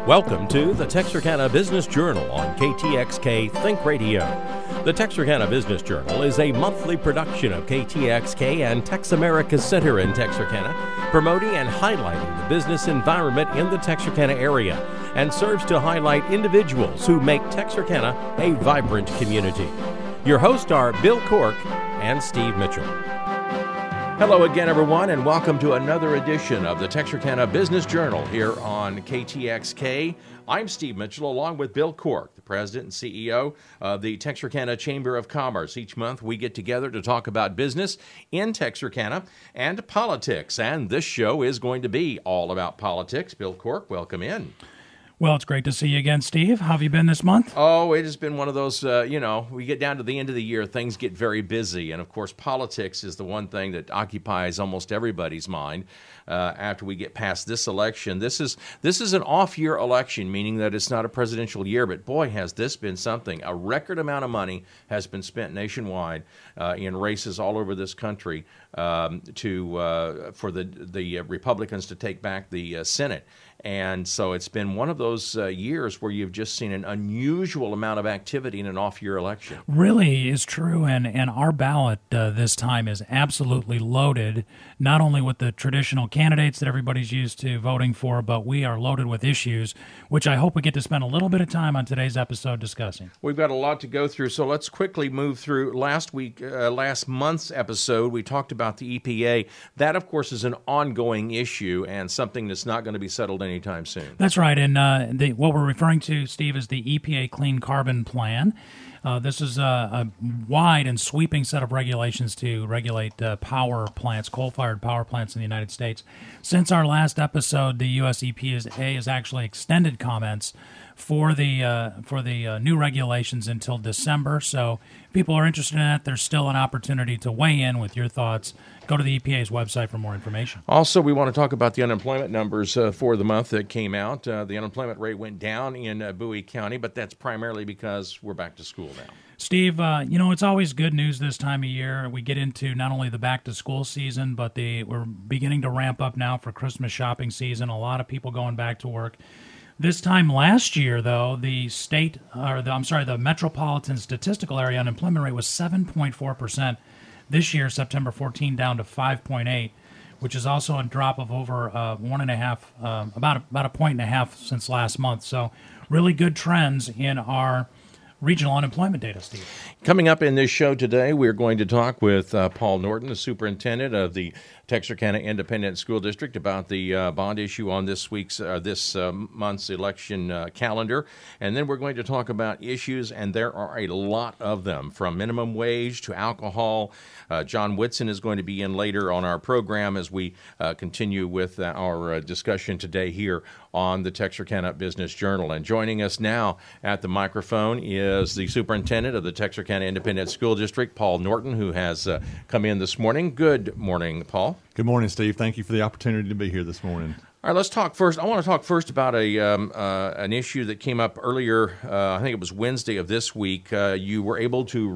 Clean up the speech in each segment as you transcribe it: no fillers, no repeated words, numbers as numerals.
Welcome to the Texarkana Business Journal on KTXK Think Radio. The Texarkana Business Journal is a monthly production of KTXK and Tex America Center in Texarkana, promoting and highlighting the business environment in the Texarkana area, and serves to highlight individuals who make Texarkana a vibrant community. Your hosts are Bill Cork and Steve Mitchell. Hello again, everyone, and welcome to another edition of the Texarkana Business Journal here on KTXK. I'm Steve Mitchell, along with Bill Cork, the president and CEO of the Texarkana Chamber of Commerce. Each month, we get together to talk about business in Texarkana and politics, and this show is going to be all about politics. Bill Cork, welcome in. Well, it's great to see you again, Steve. How have you been this month? Oh, it has been one of those, we get down to the end of the year, things get very busy. And, of course, politics is the one thing that occupies almost everybody's mind after we get past this election. This is an off-year election, meaning that it's not a presidential year. But, boy, has this been something. A record amount of money has been spent nationwide in races all over this country for the Republicans to take back the Senate. And so it's been one of those years where you've just seen an unusual amount of activity in an off-year election. Really is true, and our ballot this time is absolutely loaded, not only with the traditional candidates that everybody's used to voting for, but we are loaded with issues, which I hope we get to spend a little bit of time on today's episode discussing. We've got a lot to go through, so let's quickly move through last month's episode. We talked about the EPA. That, of course, is an ongoing issue and something that's not going to be settled anytime soon. That's right, and what we're referring to, Steve, is the EPA Clean Carbon Plan. This is a wide and sweeping set of regulations to regulate power plants, coal-fired power plants in the United States. Since our last episode, the U.S. EPA has actually extended comments for the new regulations until December. So if people are interested in that, there's still an opportunity to weigh in with your thoughts. Go to the EPA's website for more information. Also, we want to talk about the unemployment numbers for the month that came out. The unemployment rate went down in Bowie County, but that's primarily because we're back to school now. Steve, it's always good news this time of year. We get into not only the back-to-school season, but we're beginning to ramp up now for Christmas shopping season. A lot of people going back to work. This time last year, though, the Metropolitan Statistical Area unemployment rate was 7.4%. This year, September 14, down to 5.8, which is also a drop of over about a point and a half since last month. So really good trends in our regional unemployment data, Steve. Coming up in this show today, we're going to talk with Paul Norton, the superintendent of the Texarkana Independent School District, about the bond issue on this month's election calendar. And then we're going to talk about issues, and there are a lot of them, from minimum wage to alcohol. John Whitson is going to be in later on our program as we continue with our discussion today here on the Texarkana Business Journal. And joining us now at the microphone is the superintendent of the Texarkana Independent School District, Paul Norton, who has come in this morning. Good morning, Paul. Good morning, Steve. Thank you for the opportunity to be here this morning. All right, let's talk first. I want to talk first about an issue that came up earlier. I think it was Wednesday of this week. You were able to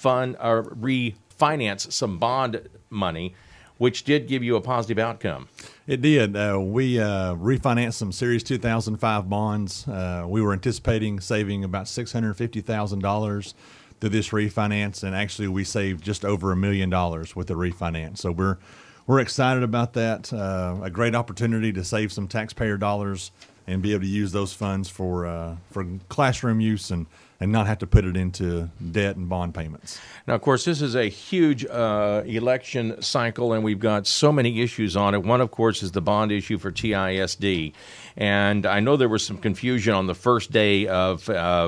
refinance some bond money, which did give you a positive outcome. It did. We refinanced some Series 2005 bonds. We were anticipating saving about $650,000 through this refinance, and actually we saved just over $1 million with the refinance. So we're excited about that. A great opportunity to save some taxpayer dollars and be able to use those funds for classroom use and not have to put it into debt and bond payments. Now, of course, this is a huge election cycle, and we've got so many issues on it. One, of course, is the bond issue for TISD. And I know there was some confusion on the first day of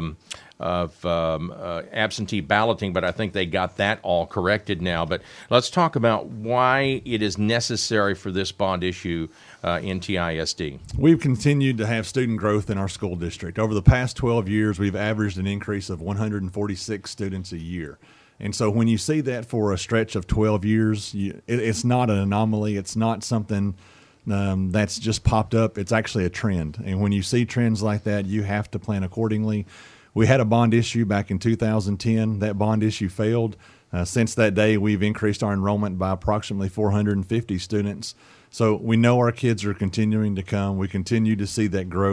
absentee balloting, but I think they got that all corrected now. But let's talk about why it is necessary for this bond issue in TISD. We've continued to have student growth in our school district. Over the past 12 years, we've averaged an increase of 146 students a year. And so when you see that for a stretch of 12 years, it's not an anomaly. It's not something that's just popped up. It's actually a trend. And when you see trends like that, you have to plan accordingly. We had a bond issue back in 2010. That bond issue failed. Since that day, we've increased our enrollment by approximately 450 students. So we know our kids are continuing to come. We continue to see that growth.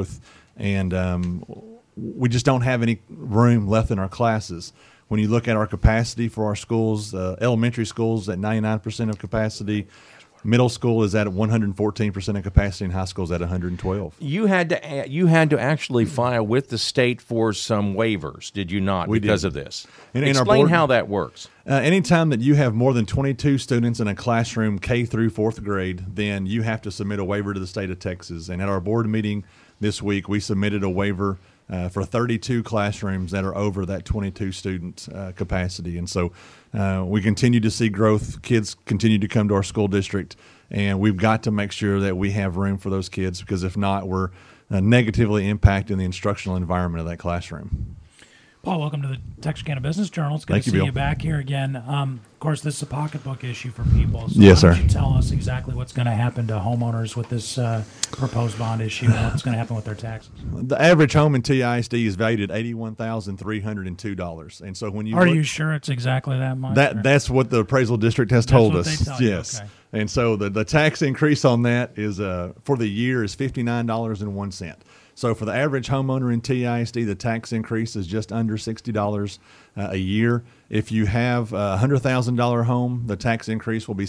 and we just don't have any room left in our classes. When you look at our capacity for our schools, elementary schools at 99% of capacity, middle school is at 114% of capacity, and high school is at 112. You had to actually file with the state for some waivers, did you not? Because of this. Explain how that works. Anytime that you have more than 22 students in a classroom K through 4th grade, then you have to submit a waiver to the state of Texas. And at our board meeting this week, we submitted a waiver for 32 classrooms that are over that 22 student capacity. And so we continue to see growth. Kids continue to come to our school district, and we've got to make sure that we have room for those kids, because if not, we're negatively impacting the instructional environment of that classroom. Paul, welcome to the Texarkana Business Journal. It's good to see you back here again. Of course, this is a pocketbook issue for people. So yes, sir. Why don't you tell us exactly what's going to happen to homeowners with this proposed bond issue, and what's going to happen with their taxes? The average home in TISD is valued at $81,302. And so when you Are you sure it's exactly that much? That's what the appraisal district has told us. They tell you. Yes. Okay. And so the tax increase on that is for the year is $59.01. So for the average homeowner in TISD, the tax increase is just under $60 a year. If you have a $100,000 home, the tax increase will be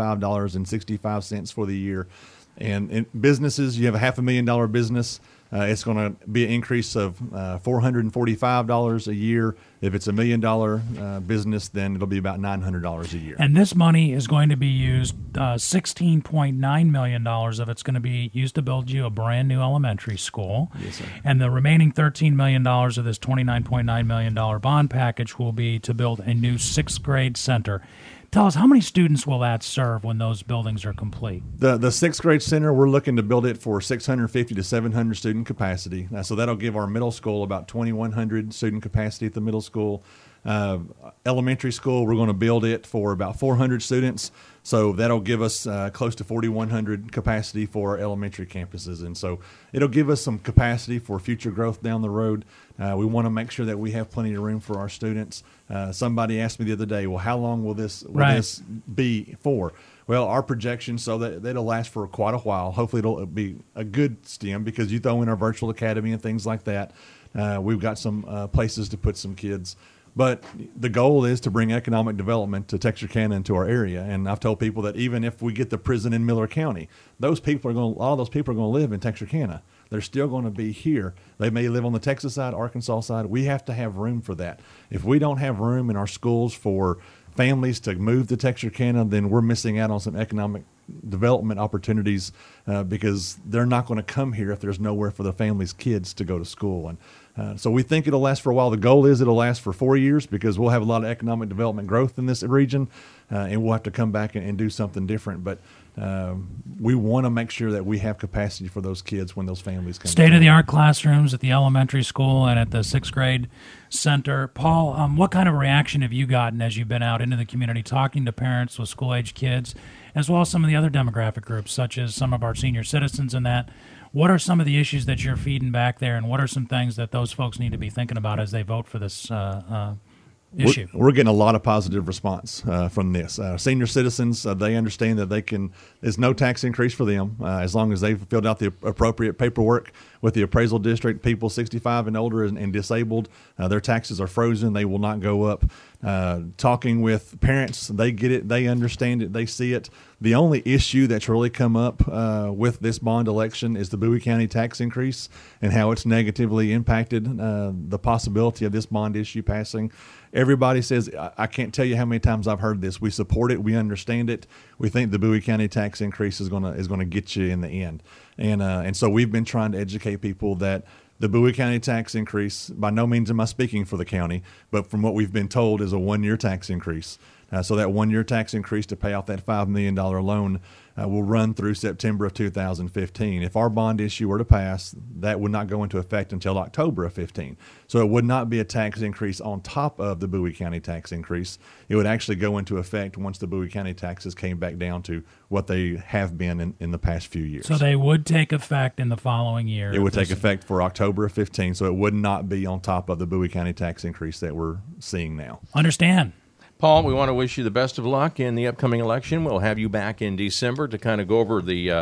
$75.65 for the year. And in businesses, you have a $500,000 business, it's going to be an increase of $445 a year. If it's $1 million business, then it'll be about $900 a year. And this money is going to be used, $16.9 million of it's going to be used to build you a brand new elementary school. Yes, sir. And the remaining $13 million of this $29.9 million bond package will be to build a new 6th grade center. Tell us, how many students will that serve when those buildings are complete? The 6th grade center, we're looking to build it for 650 to 700 student capacity. So that'll give our middle school about 2,100 student capacity at the middle school. Elementary school, we're going to build it for about 400 students. So that'll give us close to 4,100 capacity for our elementary campuses. And so it'll give us some capacity for future growth down the road. We want to make sure that we have plenty of room for our students. Somebody asked me the other day, well, how long will this be for? Well, our projections so that it'll last for quite a while. Hopefully it'll be a good STEM, because you throw in our virtual academy and things like that. We've got some places to put some kids. But the goal is to bring economic development to Texarkana and to our area. And I've told people that even if we get the prison in Miller County, all those people are going to live in Texarkana. They're still going to be here. They may live on the Texas side, Arkansas side. We have to have room for that. If we don't have room in our schools for families to move to Texarkana, then we're missing out on some economic development opportunities because they're not going to come here if there's nowhere for the family's kids to go to school. And so we think it'll last for a while. The goal is it'll last for 4 years, because we'll have a lot of economic development growth in this region, and we'll have to come back and do something different. But we want to make sure that we have capacity for those kids when those families come. State-of-the-art classrooms at the elementary school and at the 6th grade center. Paul, what kind of reaction have you gotten as you've been out into the community talking to parents with school-age kids, as well as some of the other demographic groups, such as some of our senior citizens and that? What are some of the issues that you're feeding back there, and what are some things that those folks need to be thinking about as they vote for this issue? We're getting a lot of positive response from this. Senior citizens, they understand that there's no tax increase for them as long as they've filled out the appropriate paperwork with the appraisal district. People 65 and older and disabled, their taxes are frozen. They will not go up. Talking with parents, they get it, they understand it, they see it. The only issue that's really come up with this bond election is the Bowie County tax increase and how it's negatively impacted the possibility of this bond issue passing. Everybody says, I can't tell you how many times I've heard this. We support it. We understand it. We think the Bowie County tax increase is gonna get you in the end. And so we've been trying to educate people that the Bowie County tax increase, by no means am I speaking for the county, but from what we've been told, is a 1-year tax increase. So that 1-year tax increase to pay off that $5 million loan will run through September of 2015. If our bond issue were to pass, that would not go into effect until October of 15. So it would not be a tax increase on top of the Bowie County tax increase. It would actually go into effect once the Bowie County taxes came back down to what they have been in the past few years. So they would take effect in the following year. It would take effect for October of 15, so it would not be on top of the Bowie County tax increase that we're seeing now. Understand. Paul, we want to wish you the best of luck in the upcoming election. We'll have you back in December to kind of go over the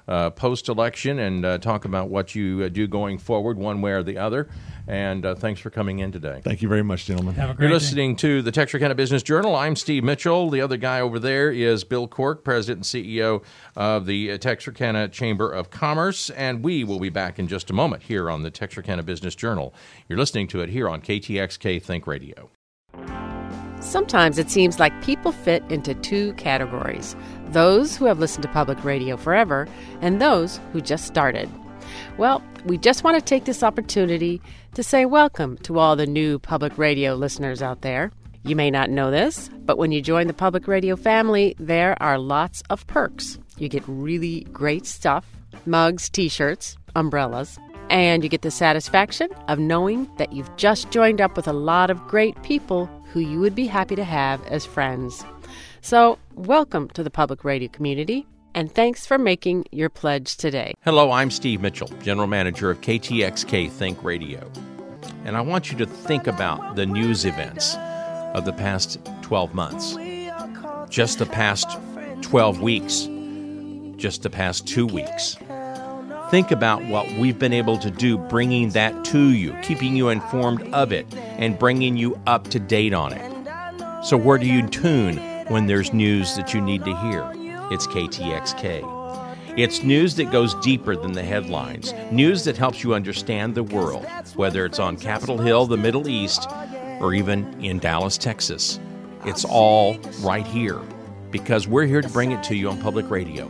post-election and talk about what you do going forward, one way or the other. And thanks for coming in today. Thank you very much, gentlemen. Have a great You're listening to the Texarkana Business Journal. I'm Steve Mitchell. The other guy over there is Bill Cork, President and CEO of the Texarkana Chamber of Commerce. And we will be back in just a moment here on the Texarkana Business Journal. You're listening to it here on KTXK Think Radio. Sometimes it seems like people fit into two categories: those who have listened to public radio forever and those who just started. Well, we just want to take this opportunity to say welcome to all the new public radio listeners out there. You may not know this, but when you join the public radio family, there are lots of perks. You get really great stuff: mugs, t-shirts, umbrellas, and you get the satisfaction of knowing that you've just joined up with a lot of great people who you would be happy to have as friends. So, welcome to the public radio community, and thanks for making your pledge today. Hello, I'm Steve Mitchell, General Manager of KTXK Think Radio. And I want you to think about the news events of the past 12 months, just the past 12 weeks, just the past 2 weeks. Think about what we've been able to do, bringing that to you, keeping you informed of it, and bringing you up to date on it. So where do you tune when there's news that you need to hear? It's KTXK. It's news that goes deeper than the headlines, news that helps you understand the world, whether it's on Capitol Hill, the Middle East, or even in Dallas, Texas. It's all right here, because we're here to bring it to you on public radio.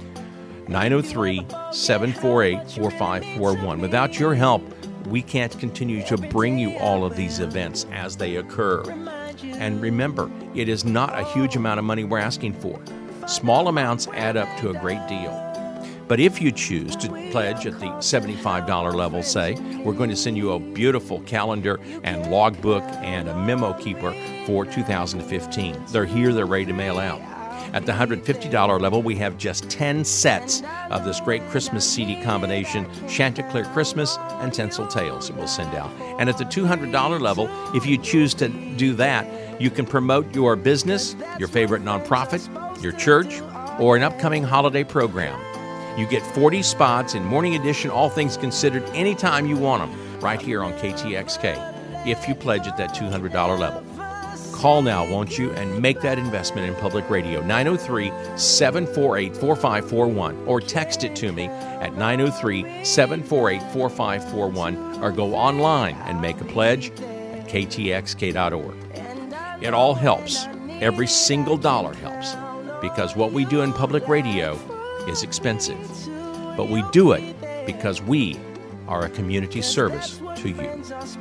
903-748-4541. Without your help, we can't continue to bring you all of these events as they occur. And remember, it is not a huge amount of money we're asking for. Small amounts add up to a great deal. But if you choose to pledge at the $75 level, say, we're going to send you a beautiful calendar and logbook and a memo keeper for 2015. They're here, they're ready to mail out. At the $150 level, we have just 10 sets of this great Christmas CD combination, Chanticleer Christmas and Tinsel Tales, that we'll send out. And at the $200 level, if you choose to do that, you can promote your business, your favorite nonprofit, your church, or an upcoming holiday program. You get 40 spots in Morning Edition, All Things Considered, anytime you want them, right here on KTXK, if you pledge at that $200 level. Call now, won't you, and make that investment in public radio, 903-748-4541, or text it to me at 903-748-4541, or go online and make a pledge at ktxk.org. It all helps. Every single dollar helps, because what we do in public radio is expensive, but we do it because we are a community service to you.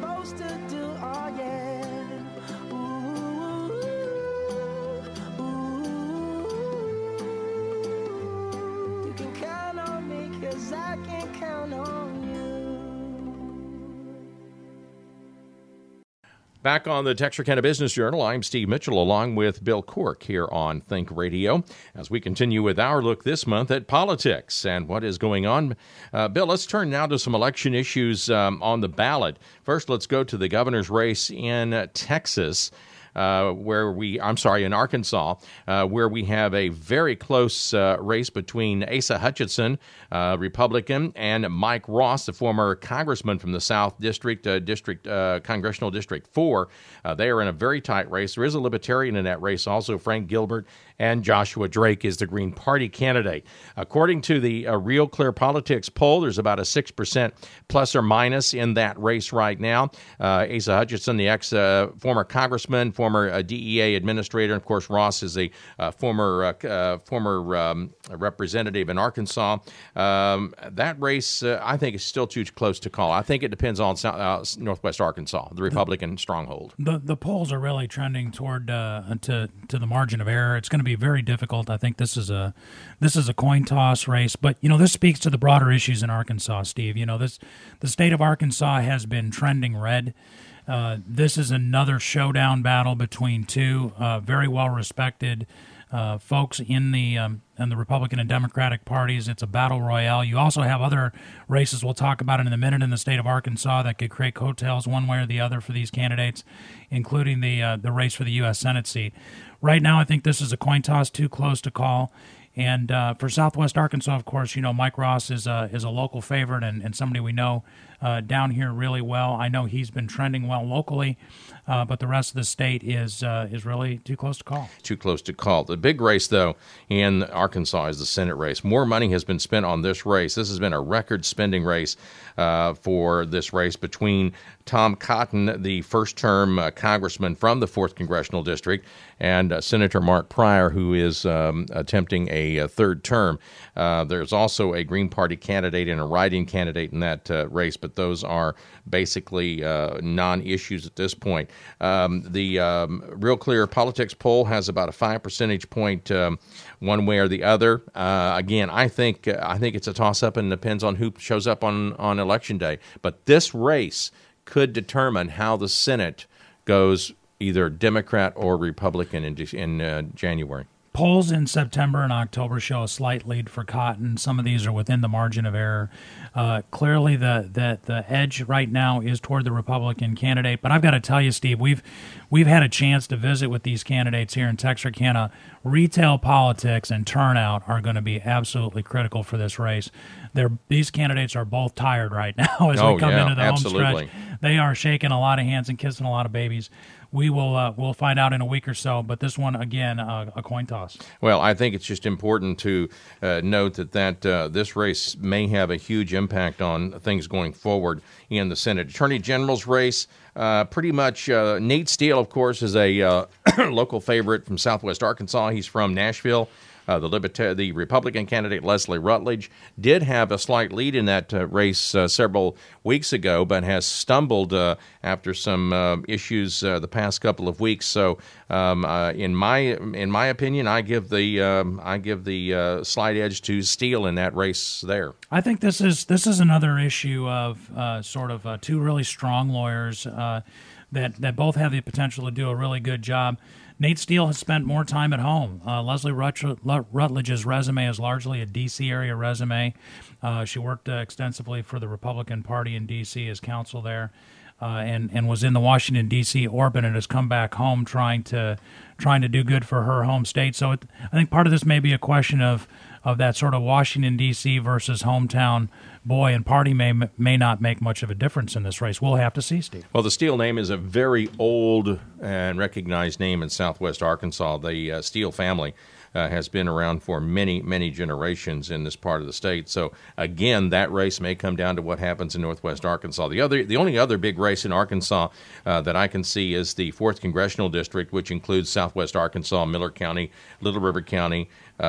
Back on the Texarkana Business Journal, I'm Steve Mitchell along with Bill Cork here on Think Radio as we continue with our look this month at politics and what is going on. Bill, let's turn now to some election issues on the ballot. First, let's go to the governor's race in Texas. In Arkansas, where we have a very close race between Asa Hutchinson, Republican, and Mike Ross, the former congressman from the South Congressional District 4. They are in a very tight race. There is a Libertarian in that race also, Frank Gilbert, and Joshua Drake is the Green Party candidate. According to the Real Clear Politics poll, there's about a 6% plus or minus in that race right now. Asa Hutchinson, the former congressman, former DEA administrator, and of course Ross is a former representative in Arkansas. That race, I think, is still too close to call. I think it depends on Northwest Arkansas, the Republican stronghold. The polls are really trending toward to the margin of error. It's going to be very difficult. I think this is a coin toss race, but this speaks to the broader issues in Arkansas, Steve. The state of Arkansas has been trending red. This is another showdown battle between two very well-respected folks in the Republican and Democratic parties. It's a battle royale. You also have other races we'll talk about in a minute in the state of Arkansas that could create coattails one way or the other for these candidates, including the race for the U.S. Senate seat. Right now, I think this is a coin toss, too close to call. And for Southwest Arkansas, of course, Mike Ross is a local favorite and somebody we know down here really well. I know he's been trending well locally, but the rest of the state is really too close to call. Too close to call. The big race, though, in Arkansas is the Senate race. More money has been spent on this race. This has been a record spending race for this race between Tom Cotton, the first-term congressman from the 4th Congressional District, and Senator Mark Pryor, who is attempting a third term. There's also a Green Party candidate and a write-in candidate in that race, but those are basically non-issues at this point. The Real Clear Politics poll has about a 5 percentage point one way or the other. Again, I think it's a toss-up and depends on who shows up on Election Day. But this race could determine how the Senate goes, either Democrat or Republican in January. Polls in September and October show a slight lead for Cotton. Some of these are within the margin of error. Clearly, the edge right now is toward the Republican candidate. But I've got to tell you, Steve, we've had a chance to visit with these candidates here in Texarkana. Retail politics and turnout are going to be absolutely critical for this race. These candidates are both tired right now as we come into the home stretch. They are shaking a lot of hands and kissing a lot of babies. We will we'll find out in a week or so, but this one, again, a coin toss. Well, I think it's just important to note that this race may have a huge impact on things going forward in the Senate. Attorney General's race, pretty much Nate Steele, of course, is a local favorite from Southwest Arkansas. He's from Nashville. The Republican candidate, Leslie Rutledge, did have a slight lead in that race several weeks ago, but has stumbled after some issues the past couple of weeks. So, in my opinion, I give the slight edge to Steele in that race there. I think this is another issue of sort of two really strong lawyers that both have the potential to do a really good job. Nate Steele has spent more time at home. Leslie Rutledge's resume is largely a D.C. area resume. She worked extensively for the Republican Party in D.C. as counsel there, and was in the Washington, D.C. orbit and has come back home trying to do good for her home state. So I think part of this may be a question of that sort of Washington, D.C. versus hometown boy, and party may not make much of a difference in this race. We'll have to see, Steve. Well, the Steele name is a very old and recognized name in Southwest Arkansas. The Steele family has been around for many, many generations in this part of the state. So, again, that race may come down to what happens in Northwest Arkansas. The only other big race in Arkansas that I can see is the 4th Congressional District, which includes Southwest Arkansas, Miller County, Little River County,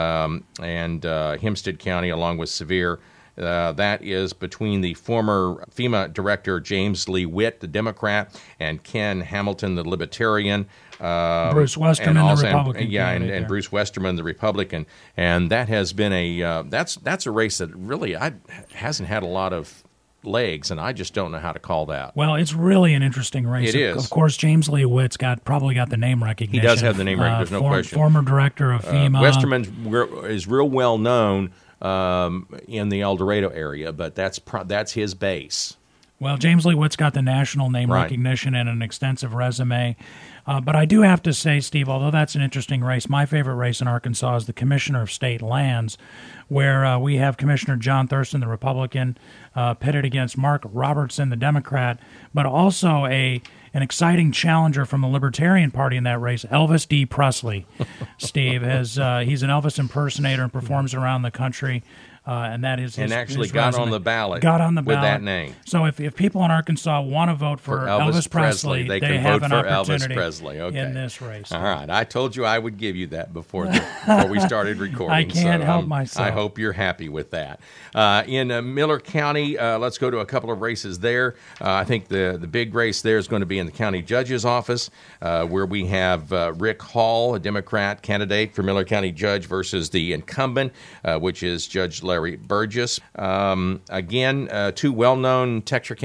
and Hempstead County, along with Sevier. That is between the former FEMA director James Lee Witt, the Democrat, and Ken Hamilton, the Libertarian. Bruce Westerman, the Republican. And Bruce Westerman, the Republican. And that has been that's a race that really hasn't had a lot of legs, and I just don't know how to call that. Well, it's really an interesting race. It is. Of course, James Lee Witt's probably got the name recognition. He does have the name recognition, there's no question. Former director of FEMA. Westerman is real well known in the El Dorado area, but that's his base. Well, James Lee Witt's got the national name recognition and an extensive resume. But I do have to say, Steve, although that's an interesting race, my favorite race in Arkansas is the Commissioner of State Lands, where we have Commissioner John Thurston, the Republican, pitted against Mark Robertson, the Democrat, but also an exciting challenger from the Libertarian Party in that race, Elvis D. Presley. Steve, he's an Elvis impersonator and performs around the country. And that is his, actually his got resume. on the ballot. Got on the ballot with that name. So if people in Arkansas want to vote for Elvis Presley, they can have vote an for opportunity Elvis Presley. Okay. in this race. All right, I told you I would give you that before we started recording. I can't help myself. I hope you're happy with that. In Miller County, let's go to a couple of races there. I think the big race there is going to be in the county judge's office, where we have Rick Hall, a Democrat candidate for Miller County judge, versus the incumbent, which is Judge Larry Burgess. Again, two well-known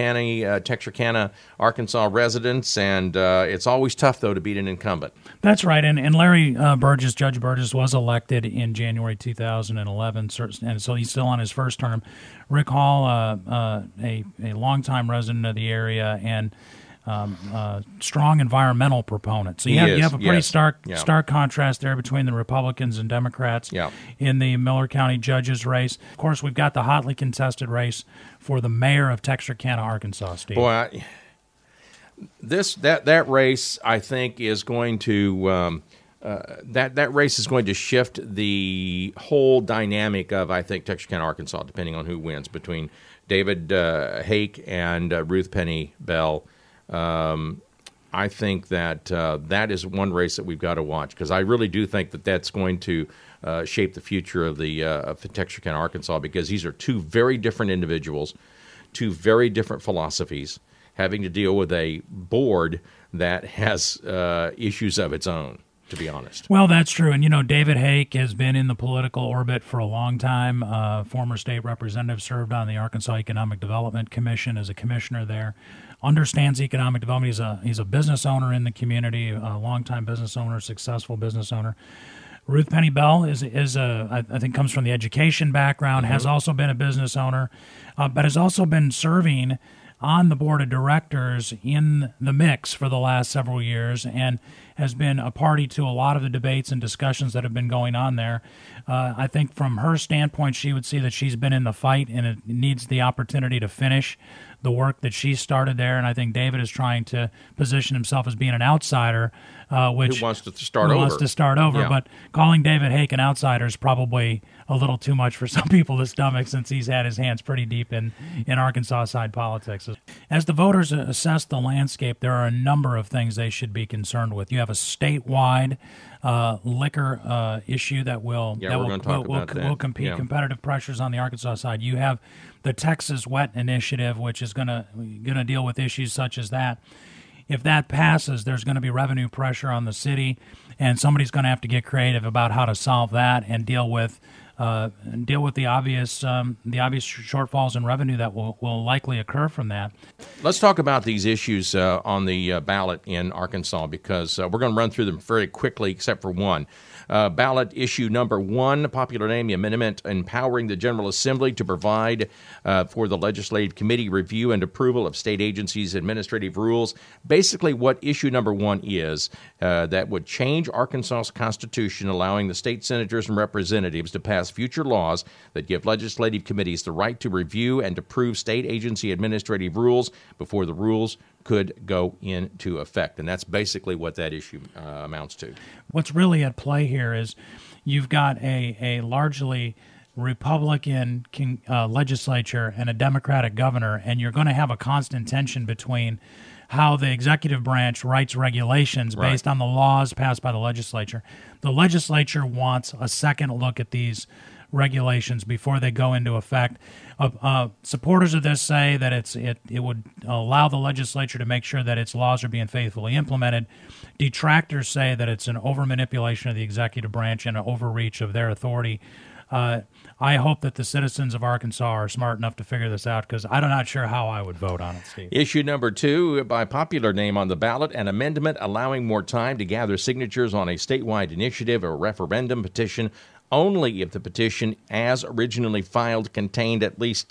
Texarkana, Arkansas residents, and it's always tough, though, to beat an incumbent. That's right, and Larry Burgess, Judge Burgess, was elected in January 2011, and so he's still on his first term. Rick Hall, a longtime resident of the area, and strong environmental proponent. So you have a pretty stark contrast there between the Republicans and Democrats in the Miller County judges race. Of course, we've got the hotly contested race for the mayor of Texarkana, Arkansas, Steve. Boy, that race, I think, is going to that race is going to shift the whole dynamic of, I think, Texarkana, Arkansas, depending on who wins, between David Hake and Ruth Penny Bell. I think that that is one race that we've got to watch, because I really do think that that's going to shape the future of the Texarkana, Arkansas, because these are two very different individuals, two very different philosophies, having to deal with a board that has issues of its own, to be honest. Well, that's true. And, David Hake has been in the political orbit for a long time. Former state representative, served on the Arkansas Economic Development Commission as a commissioner there. Understands economic development. He's a business owner in the community, a longtime business owner, successful business owner. Ruth Penny Bell I think comes from the education background, has also been a business owner, but has also been serving on the board of directors in the mix for the last several years, and has been a party to a lot of the debates and discussions that have been going on there. I think from her standpoint, she would see that she's been in the fight, and it needs the opportunity to finish the work that she started there. And I think David is trying to position himself as being an outsider, which who wants to start over. Yeah. But calling David Hake an outsider is probably a little too much for some people to stomach, since he's had his hands pretty deep in Arkansas side politics. As the voters assess the landscape, there are a number of things they should be concerned with. You have a statewide liquor issue that will compete competitive pressures on the Arkansas side. You have the Texas Wet Initiative, which is going to deal with issues such as that. If that passes, there's going to be revenue pressure on the city, and somebody's going to have to get creative about how to solve that and deal with the obvious shortfalls in revenue that will likely occur from that. Let's talk about these issues on the ballot in Arkansas, because we're going to run through them very quickly, except for one. Ballot issue number 1, popular name, the amendment empowering the General Assembly to provide for the Legislative Committee review and approval of state agencies' administrative rules. Basically, what issue number 1 is, that would change Arkansas's constitution, allowing the state senators and representatives to pass future laws that give legislative committees the right to review and approve state agency administrative rules before the rules could go into effect. And that's basically what that issue amounts to. What's really at play here is you've got a largely Republican legislature and a Democratic governor, and you're going to have a constant tension between how the executive branch writes regulations based on the laws passed by the legislature. The legislature wants a second look at these regulations before they go into effect. Supporters of this say that it would allow the legislature to make sure that its laws are being faithfully implemented. Detractors say that it's an over-manipulation of the executive branch and an overreach of their authority. I hope that the citizens of Arkansas are smart enough to figure this out, because I'm not sure how I would vote on it, Steve. Issue number 2, by popular name on the ballot, an amendment allowing more time to gather signatures on a statewide initiative or referendum petition only if the petition, as originally filed, contained at least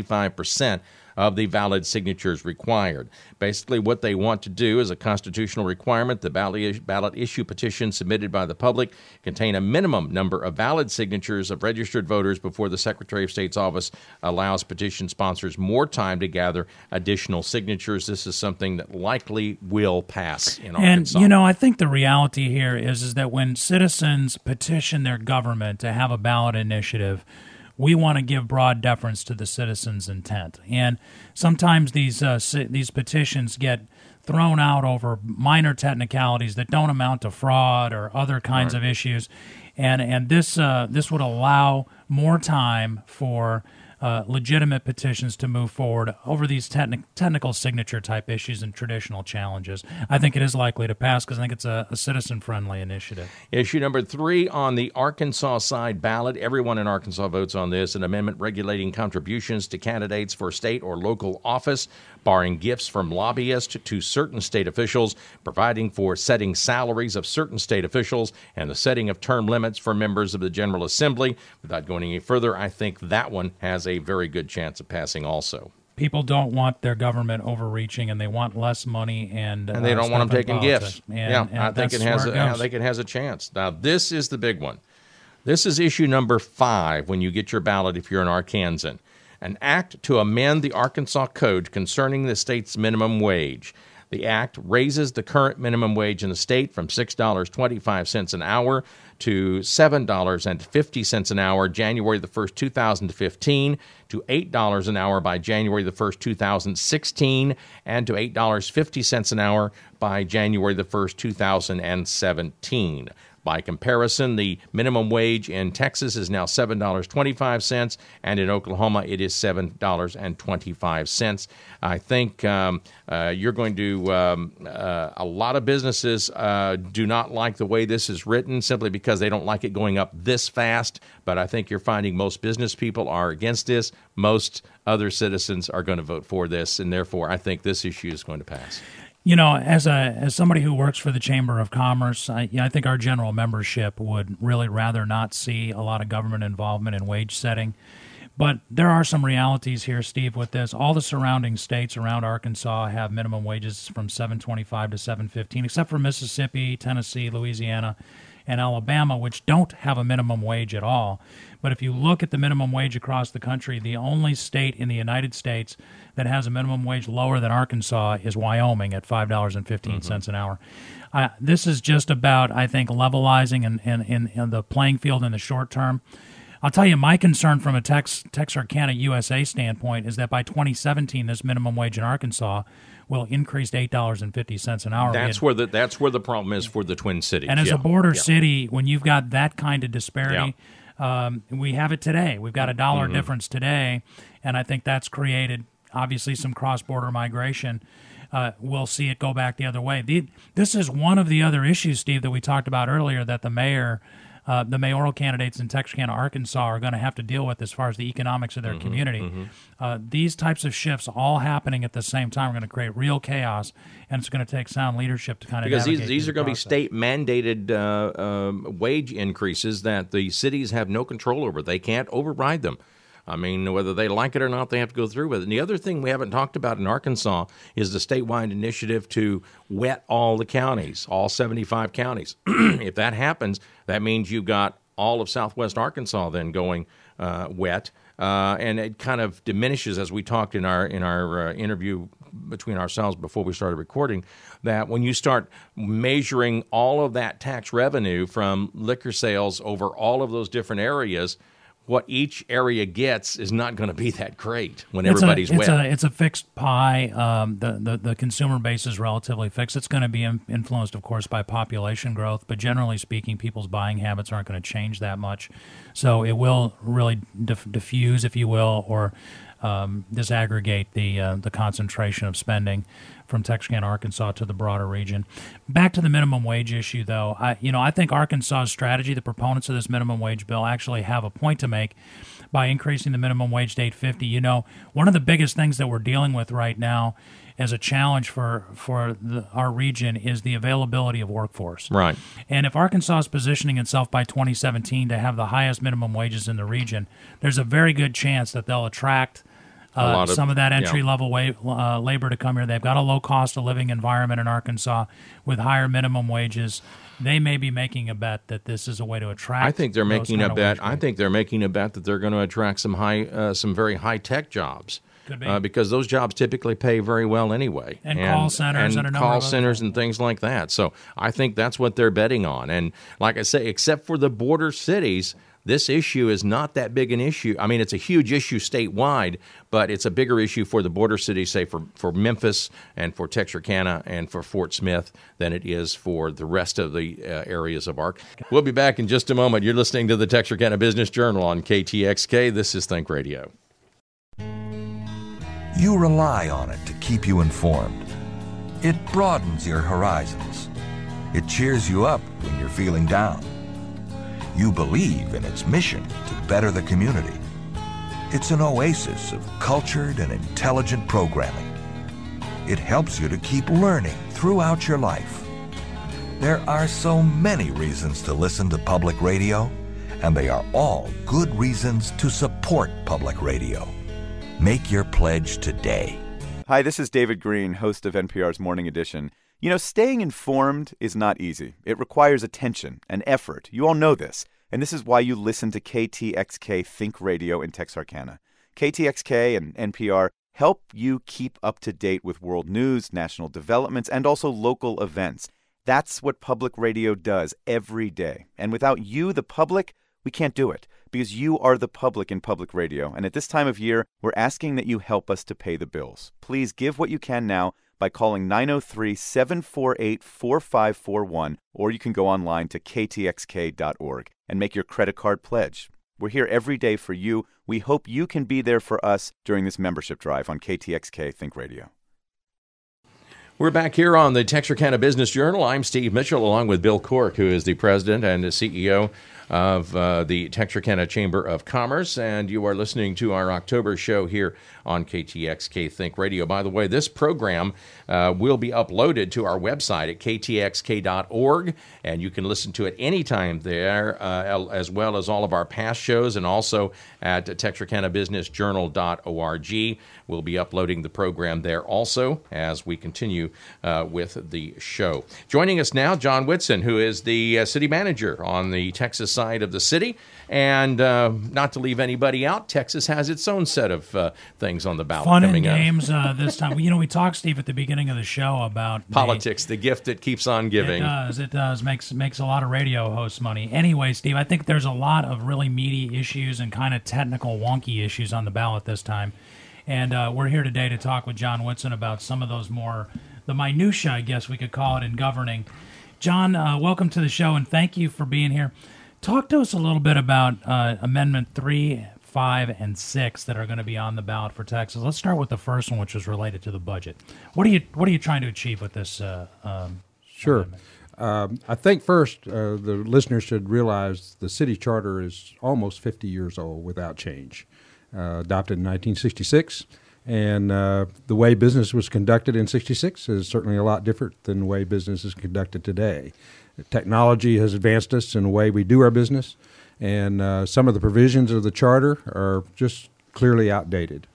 75% of the valid signatures required. Basically, what they want to do is a constitutional requirement. The ballot issue petition submitted by the public contain a minimum number of valid signatures of registered voters before the Secretary of State's office allows petition sponsors more time to gather additional signatures. This is something that likely will pass in Arkansas. And, I think the reality here is that when citizens petition their government to have a ballot initiative, we want to give broad deference to the citizens' intent. And sometimes these petitions get thrown out over minor technicalities that don't amount to fraud or other kinds of issues. And this would allow more time for legitimate petitions to move forward over these technical signature type issues and traditional challenges. I think it is likely to pass because I think it's a citizen-friendly initiative. Issue number 3 on the Arkansas side ballot. Everyone in Arkansas votes on this. An amendment regulating contributions to candidates for state or local office, barring gifts from lobbyists to certain state officials, providing for setting salaries of certain state officials, and the setting of term limits for members of the General Assembly. Without going any further, I think that one has a very good chance of passing also. People don't want their government overreaching, and they want less money, and they don't want them taking gifts. And I think it has a chance. Now, this is the big one. This is issue number 5 when you get your ballot if you're an Arkansan. An act to amend the Arkansas Code concerning the state's minimum wage. The act raises the current minimum wage in the state from $6.25 an hour to $7.50 an hour January the 1st, 2015, to $8 an hour by January the 1st, 2016, and to $8.50 an hour by January the 1st, 2017. By comparison, the minimum wage in Texas is now $7.25, and in Oklahoma it is $7.25. I think you're going to a lot of businesses do not like the way this is written simply because they don't like it going up this fast, but I think you're finding most business people are against this. Most other citizens are going to vote for this, and therefore I think this issue is going to pass. You know, as somebody who works for the Chamber of Commerce, I think our general membership would really rather not see a lot of government involvement in wage setting. But there are some realities here, Steve, with this. All the surrounding states around Arkansas have minimum wages from $7.25 to $7.15, except for Mississippi, Tennessee, Louisiana, and Alabama, which don't have a minimum wage at all. But if you look at the minimum wage across the country, the only state in the United States that has a minimum wage lower than Arkansas is Wyoming at $5.15 an hour. This is just about, I think, levelizing and the playing field in the short term. I'll tell you, my concern from a Texarkana USA standpoint is that by 2017, this minimum wage in Arkansas will increase to $8.50 an hour. That's where the problem is for the Twin Cities. And as a border city, when you've got that kind of disparity, we have it today. We've got a dollar difference today, and I think that's created, obviously, some cross-border migration. We'll see it go back the other way. This is one of the other issues, Steve, that we talked about earlier that the mayoral candidates in Texarkana, Arkansas are going to have to deal with as far as the economics of their community. These types of shifts all happening at the same time are going to create real chaos, and it's going to take sound leadership to kind of navigate these are going to be state-mandated wage increases that the cities have no control over. They can't override them. I mean, whether they like it or not, they have to go through with it. And the other thing we haven't talked about in Arkansas is the statewide initiative to wet all the counties, all 75 counties. If that happens, that means you've got all of southwest Arkansas then going wet, and it kind of diminishes, as we talked in our interview between ourselves before we started recording, that when you start measuring all of that tax revenue from liquor sales over all of those different areas, what each area gets is not going to be that great when everybody's wet. It's a fixed pie. The consumer base is relatively fixed. It's going to be influenced, of course, by population growth, but generally speaking, people's buying habits aren't going to change that much. So it will really diffuse, if you will, or disaggregate the concentration of spending from Texarkana, Arkansas to the broader region. Back to the minimum wage issue, though, I think Arkansas's strategy, the proponents of this minimum wage bill, actually have a point to make by increasing the minimum wage to $8.50. You know, one of the biggest things that we're dealing with right now as a challenge for our region is the availability of workforce. Right. And if Arkansas is positioning itself by 2017 to have the highest minimum wages in the region, there's a very good chance that they'll attract some of that entry-level labor to come here. They've got a low cost of living environment in Arkansas with higher minimum wages. They may be making a bet that this is a way to attract. I think they're making a bet. I think they're making a bet that they're going to attract some very high-tech jobs. Could be. Because those jobs typically pay very well anyway. And call centers and a number call of centers and things like that. So I think that's what they're betting on. And like I say, except for the border cities, this issue is not that big an issue. I mean, it's a huge issue statewide, but it's a bigger issue for the border cities, say for Memphis and for Texarkana and for Fort Smith than it is for the rest of the areas of Arkansas. We'll be back in just a moment. You're listening to the Texarkana Business Journal on KTXK. This is Think Radio. You rely on it to keep you informed. It broadens your horizons. It cheers you up when you're feeling down. You believe in its mission to better the community. It's an oasis of cultured and intelligent programming. It helps you to keep learning throughout your life. There are so many reasons to listen to public radio, and they are all good reasons to support public radio. Make your pledge today. Hi, this is David Green, host of NPR's Morning Edition. You know, staying informed is not easy. It requires attention and effort. You all know this. And this is why you listen to KTXK Think Radio in Texarkana. KTXK and NPR help you keep up to date with world news, national developments, and also local events. That's what public radio does every day. And without you, the public, we can't do it, because you are the public in public radio. And at this time of year, we're asking that you help us to pay the bills. Please give what you can now by calling 903-748-4541, or you can go online to ktxk.org and make your credit card pledge. We're here every day for you. We hope you can be there for us during this membership drive on KTXK Think Radio. We're back here on the Texarkana Business Journal. I'm Steve Mitchell, along with Bill Cork, who is the president and the CEO of the Texarkana Chamber of Commerce, and you are listening to our October show here on KTXK Think Radio. By the way, this program will be uploaded to our website at ktxk.org, and you can listen to it anytime there, as well as all of our past shows, and also at texarkanabusinessjournal.org. We'll be uploading the program there also as we continue with the show. Joining us now, John Whitson, who is the city manager on the Texas side of the city. And not to leave anybody out, Texas has its own set of things on the ballot Fun coming and up. games this time. You know, we talked, Steve, at the beginning of the show about Politics, the gift that keeps on giving. It does. Makes a lot of radio hosts money. Anyway, Steve, I think there's a lot of really meaty issues and kind of technical, wonky issues on the ballot this time. And we're here today to talk with John Whitson about some of those the minutia, I guess we could call it, in governing. John, welcome to the show, and thank you for being here. Talk to us a little bit about Amendment 3, 5, and 6 that are going to be on the ballot for Texas. Let's start with the first one, which is related to the budget. What are you trying to achieve with this? Sure. I think first the listeners should realize the city charter is almost 50 years old without change. Adopted in 1966, and the way business was conducted in 66 is certainly a lot different than the way business is conducted today. Technology has advanced us in the way we do our business, and some of the provisions of the charter are just clearly outdated.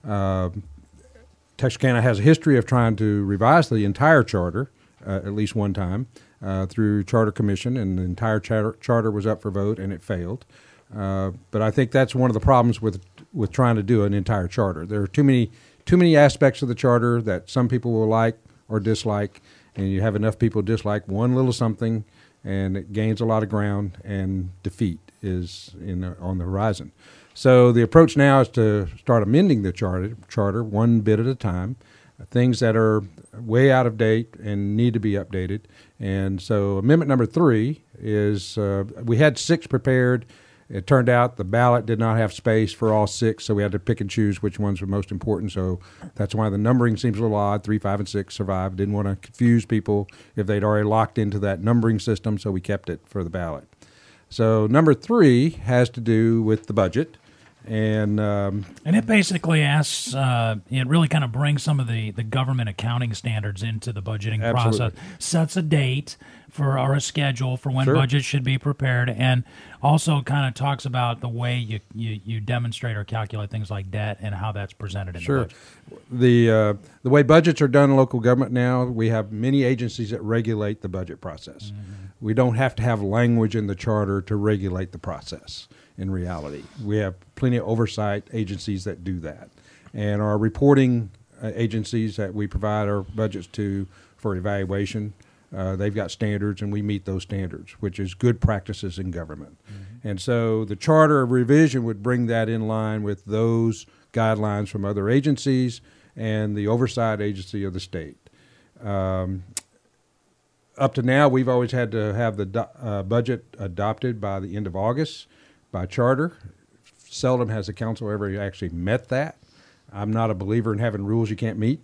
Texarkana has a history of trying to revise the entire charter at least one time through Charter Commission, and the entire charter was up for vote, and it failed. But I think that's one of the problems with trying to do an entire charter. There are too many aspects of the charter that some people will like or dislike, and you have enough people dislike one little something, and it gains a lot of ground, and defeat is on the horizon. So the approach now is to start amending the charter one bit at a time, things that are way out of date and need to be updated. And so Amendment number 3 is we had 6 prepared. It turned out the ballot did not have space for all 6, so we had to pick and choose which ones were most important. So that's why the numbering seems a little odd. 3, 5, and 6 survived. Didn't want to confuse people if they'd already locked into that numbering system, so we kept it for the ballot. So number 3 has to do with the budget. And it basically asks, it really kind of brings some of the government accounting standards into the budgeting process, sets a date or a schedule for when budgets should be prepared, and also kind of talks about the way you demonstrate or calculate things like debt and how that's presented in the budget. The way budgets are done in local government now, we have many agencies that regulate the budget process. Mm-hmm. We don't have to have language in the charter to regulate the process. In reality, we have plenty of oversight agencies that do that, and our reporting agencies that we provide our budgets to for evaluation, they've got standards, and we meet those standards, which is good practices in government. Mm-hmm. And so the charter of revision would bring that in line with those guidelines from other agencies and the oversight agency of the state. Up to now, we've always had to have the budget adopted by the end of August. By charter. Seldom has the council ever actually met that. I'm not a believer in having rules you can't meet,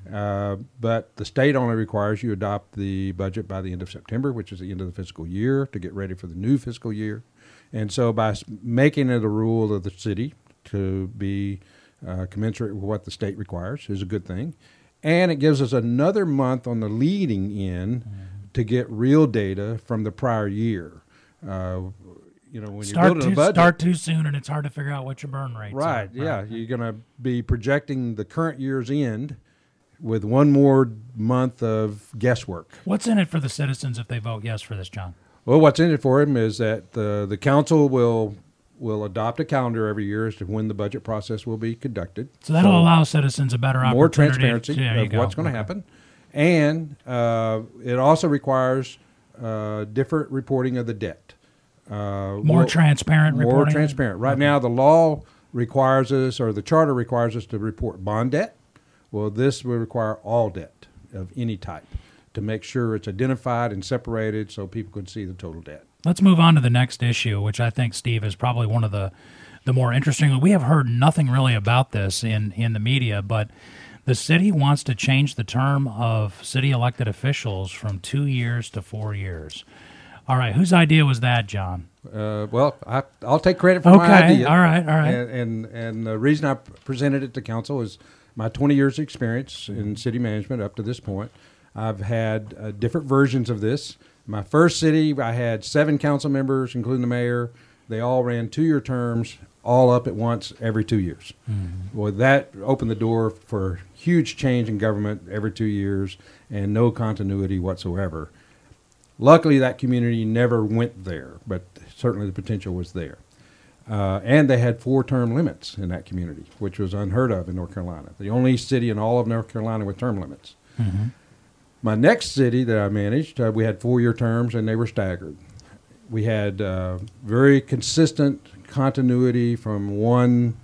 but the state only requires you adopt the budget by the end of September, which is the end of the fiscal year, to get ready for the new fiscal year. And so by making it a rule of the city to be commensurate with what the state requires is a good thing. And it gives us another month on the leading in to get real data from the prior year. when start you're building a budget, start too soon, and it's hard to figure out what your burn rates right? are. Yeah, you're going to be projecting the current year's end with one more month of guesswork. What's in it for the citizens if they vote yes for this, John? Well, what's in it for them is that the council will adopt a calendar every year as to when the budget process will be conducted. So that'll allow citizens a better opportunity. More transparency of what's going to happen. And it also requires different reporting of the debt. More transparent reporting? More transparent. Right now, the law requires us, or the charter requires us to report bond debt. Well, this will require all debt of any type to make sure it's identified and separated so people can see the total debt. Let's move on to the next issue, which I think, Steve, is probably one of the more interesting. We have heard nothing really about this in the media, but the city wants to change the term of city elected officials from 2 years to 4 years. All right, whose idea was that, John? Well, I'll take credit for my idea. All right. And the reason I presented it to council is my 20 years experience in city management up to this point. I've had different versions of this. My first city, I had 7 council members, including the mayor. They all ran 2-year terms, all up at once every 2 years. Mm-hmm. Well, that opened the door for huge change in government every 2 years and no continuity whatsoever. Luckily, that community never went there, but certainly the potential was there. And they had 4-term limits in that community, which was unheard of in North Carolina. The only city in all of North Carolina with term limits. Mm-hmm. My next city that I managed, we had 4-year terms, and they were staggered. We had very consistent continuity from one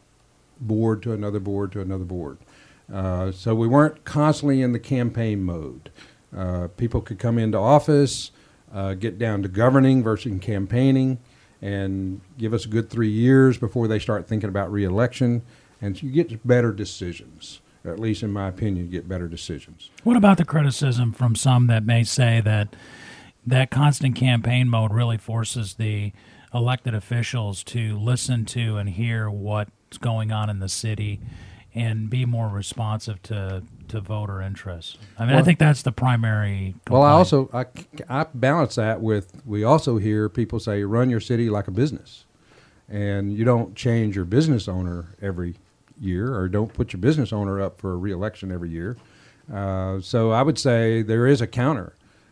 board to another board to another board. So we weren't constantly in the campaign mode. People could come into office, get down to governing versus campaigning, and give us a good 3 years before they start thinking about re-election, and you get better decisions. At least in my opinion, you get better decisions. What about the criticism from some that may say that constant campaign mode really forces the elected officials to listen to and hear what's going on in the city and be more responsive to voter interests? I mean, I think that's the primary complaint. Well, I balance that with, we also hear people say, run your city like a business. And you don't change your business owner every year, or don't put your business owner up for a re-election every year. So I would say there is a counter.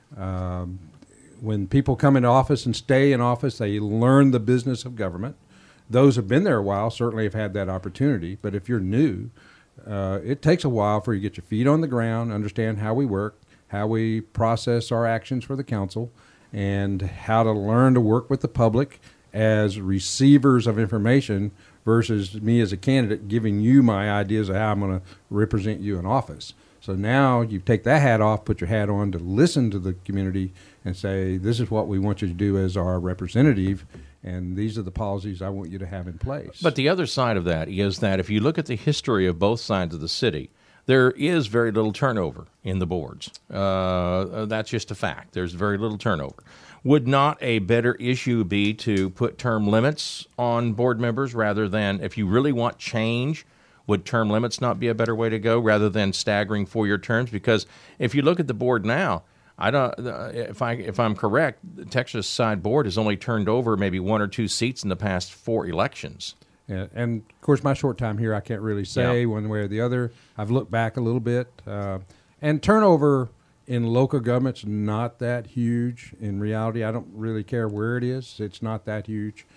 When people come into office and stay in office, they learn the business of government. Those who have been there a while certainly have had that opportunity. But if you're new, it takes a while for you to get your feet on the ground, understand how we work, how we process our actions for the council, and how to learn to work with the public as receivers of information versus me as a candidate giving you my ideas of how I'm going to represent you in office. So now you take that hat off, put your hat on to listen to the community and say, this is what we want you to do as our representative, and these are the policies I want you to have in place. But the other side of that is that if you look at the history of both sides of the city, there is very little turnover in the boards. That's just a fact. There's very little turnover. Would not a better issue be to put term limits on board members rather than, if you really want change, would term limits not be a better way to go rather than staggering 4-year terms? Because if you look at the board now, I don't. If I'm correct, the Texas side board has only turned over maybe 1 or 2 seats in the past 4 elections. Yeah, and of course, my short time here, I can't really say one way or the other. I've looked back a little bit, and turnover in local government's not that huge. In reality, I don't really care where it is; it's not that huge.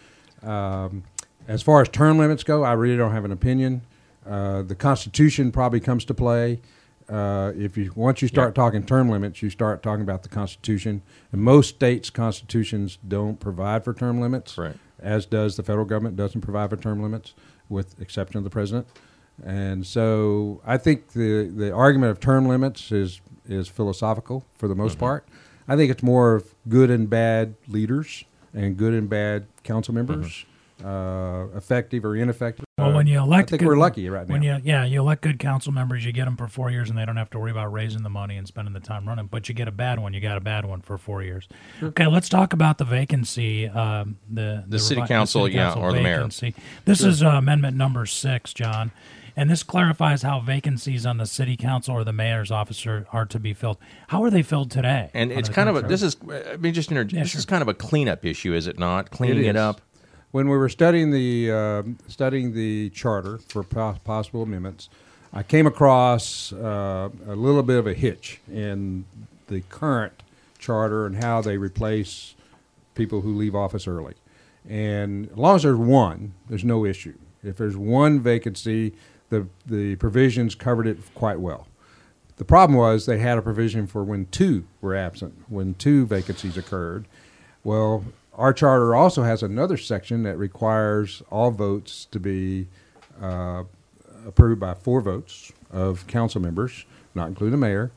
As far as term limits go, I really don't have an opinion. The Constitution probably comes to play. Once you start talking term limits, you start talking about the Constitution. And most states' constitutions don't provide for term limits, right, as does the federal government doesn't provide for term limits, with exception of the president. And so I think the argument of term limits is philosophical for the most part. I think it's more of good and bad leaders and good and bad council members, effective or ineffective. Well, when you elect, I think we're lucky right now. You elect good council members, you get them for 4 years, and they don't have to worry about raising the money and spending the time running. But you get a bad one, you got a bad one for 4 years. Sure. Okay, let's talk about the vacancy. The city council, or the mayor. This is amendment number 6, John. And this clarifies how vacancies on the city council or the mayor's office are to be filled. How are they filled today? And it's kind of this is kind of a cleanup issue, is it not? Cleaning it up. When we were studying the charter for possible amendments, I came across a little bit of a hitch in the current charter and how they replace people who leave office early. And as long as there's one, there's no issue. If there's one vacancy, the provisions covered it quite well. The problem was they had a provision for when two were absent, when two vacancies occurred. Well, our charter also has another section that requires all votes to be approved by 4 votes of council members, not including the mayor,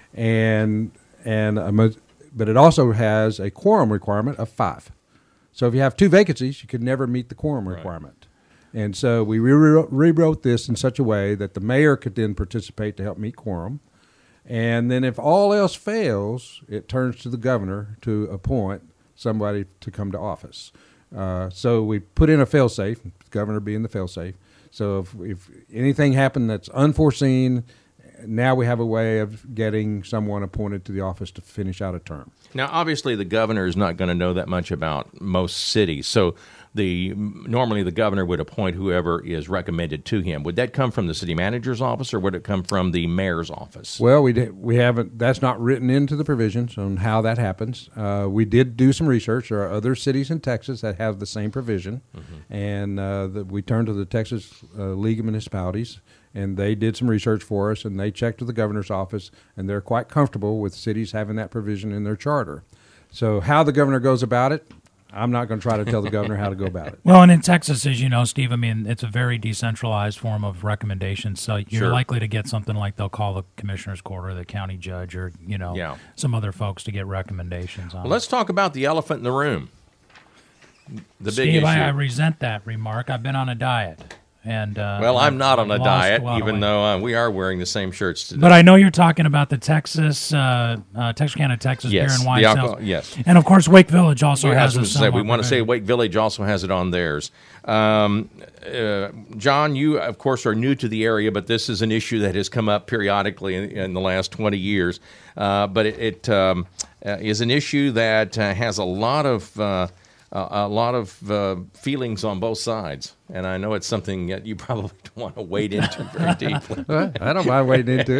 but it also has a quorum requirement of 5. So if you have 2 vacancies, you could never meet the quorum requirement. And so we rewrote this in such a way that the mayor could then participate to help meet quorum. And then if all else fails, it turns to the governor to appoint somebody to come to office. So we put in a fail-safe, the governor being the fail-safe. So if anything happened that's unforeseen, now we have a way of getting someone appointed to the office to finish out a term. Now, obviously, the governor is not going to know that much about most cities. So normally the governor would appoint whoever is recommended to him. Would that come from the city manager's office, or would it come from the mayor's office? Well, we haven't. That's not written into the provisions on how that happens. We did do some research. There are other cities in Texas that have the same provision, and we turned to the Texas League of Municipalities, and they did some research for us, and they checked with the governor's office, and they're quite comfortable with cities having that provision in their charter. So how the governor goes about it, I'm not going to try to tell the governor how to go about it. Well, and in Texas, as you know, Steve, I mean, it's a very decentralized form of recommendation. So you're likely to get something like they'll call the commissioner's court or the county judge or, some other folks to get recommendations on. Well, let's talk about the elephant in the room. The Steve, big issue. I resent that remark. I've been on a diet. And I'm not on a diet, even though we are wearing the same shirts today. But I know you're talking about the Texarkana, Texas beer and wine sales. Yes. And, of course, Wake Village also has it. We want to say Wake Village also has it on theirs. John, you, of course, are new to the area, but this is an issue that has come up periodically in the last 20 years. But it is an issue that has a lot of feelings on both sides, and I know it's something that you probably don't want to wade into very deeply. I don't mind wading into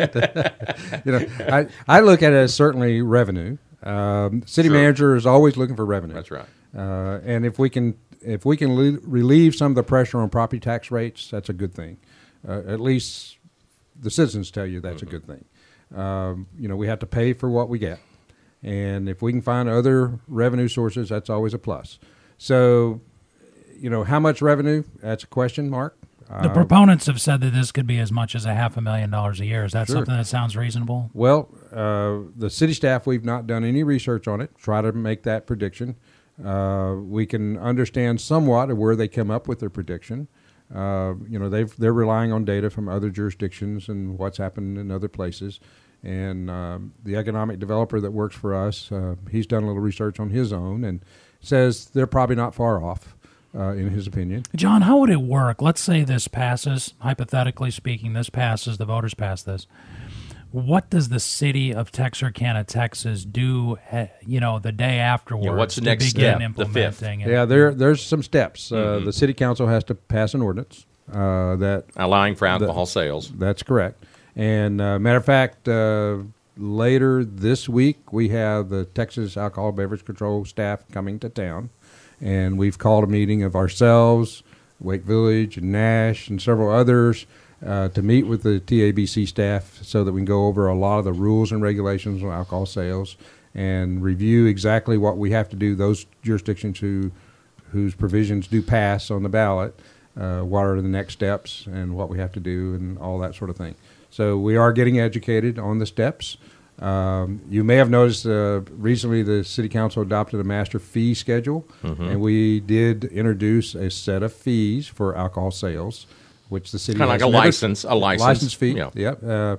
it. I look at it as certainly revenue. City manager is always looking for revenue. That's right. And if we can relieve some of the pressure on property tax rates, that's a good thing. At least the citizens tell you that's a good thing. We have to pay for what we get. And if we can find other revenue sources, that's always a plus. So, how much revenue? That's a question mark. The proponents have said that this could be as much as $500,000 a year. Is that something that sounds reasonable? Well, the city staff, we've not done any research on it. Try to make that prediction. We can understand somewhat of where they come up with their prediction. They're relying on data from other jurisdictions and what's happened in other places. And the economic developer that works for us, he's done a little research on his own and says they're probably not far off, in his opinion. John, how would it work? Let's say this passes, hypothetically speaking, this passes, the voters pass this. What does the city of Texarkana, Texas do, the day afterwards? Yeah, what's the next step, the 5th? There's some steps. The city council has to pass an ordinance that allowing for alcohol sales. That's correct. And matter of fact, later this week, we have the Texas Alcohol Beverage Control staff coming to town. And we've called a meeting of ourselves, Wake Village, and Nash, and several others to meet with the TABC staff so that we can go over a lot of the rules and regulations on alcohol sales and review exactly what we have to do, those jurisdictions whose provisions do pass on the ballot, what are the next steps and what we have to do and all that sort of thing. So we are getting educated on the steps. You may have noticed recently the City Council adopted a master fee schedule, and we did introduce a set of fees for alcohol sales, which the city kind of like a license fee. Yeah. Yep.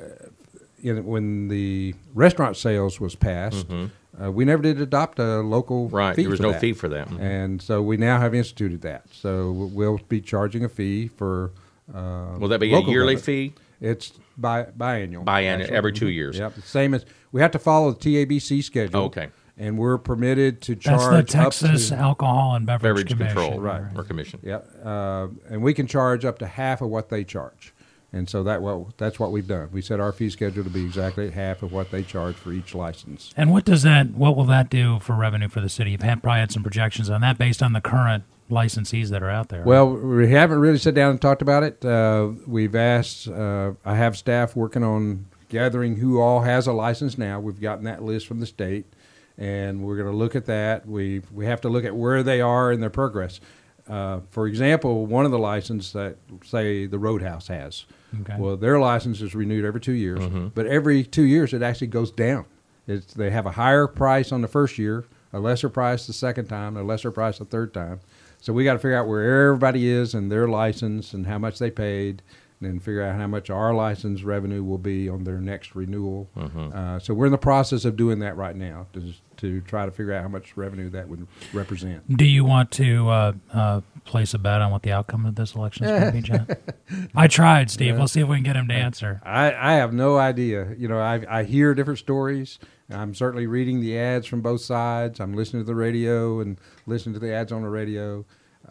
When the restaurant sales was passed, we never did adopt a local fee. There was no fee for that, and so we now have instituted that. So we'll be charging a fee for Will that be a local yearly government. fee? It's biannual. Biannual, actually. every 2 years. Yep. The same as we have to follow the TABC schedule. Okay. And we're permitted to That's charge the Texas up to, Alcohol and Beverage Commission. Control Right. or Commission. yeah, and we can charge up to half of what they charge. And so that's what we've done. We set our fee schedule to be exactly at half of what they charge for each license. And what will that do for revenue for the city? You've probably had some projections on that based on the current licensees that are out there. Well, we haven't really sat down and talked about it. We've asked, I have staff working on gathering who all has a license now. We've gotten that list from the state, and we're going to look at that. We have to look at where they are in their progress. For example, one of the licenses that, say, the Roadhouse has, Okay. well, their license is renewed every 2 years, but every 2 years it actually goes down. They have a higher price on the first year, a lesser price the second time, a lesser price the third time. So we got to figure out where everybody is in their license and how much they paid, and then figure out how much our license revenue will be on their next renewal. So we're in the process of doing that right now to try to figure out how much revenue that would represent. Do you want to place a bet on what the outcome of this election is going to be, John? I tried, Steve. We'll see if we can get him to answer. I have no idea. You know, I hear different stories. I'm certainly reading the ads from both sides. I'm listening to the radio and listening to the ads on the radio.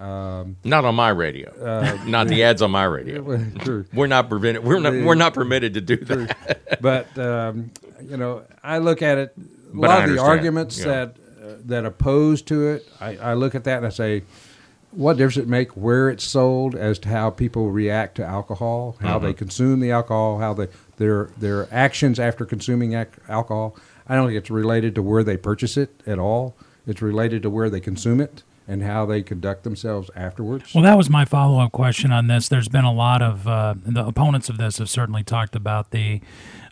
Not on my radio. Not the ads on my radio. True. We're not prevented. We're not permitted to do that. But you know, I look at it. A But lot I of the understand. arguments Yeah. that oppose to it, I look at that and I say, what difference does it make where it's sold as to how people react to alcohol, how they consume the alcohol, how their actions after consuming alcohol. I don't think it's related to where they purchase it at all. It's related to where they consume it and how they conduct themselves afterwards. Well, that was my follow-up question on this. There's been a lot of the opponents of this have certainly talked about the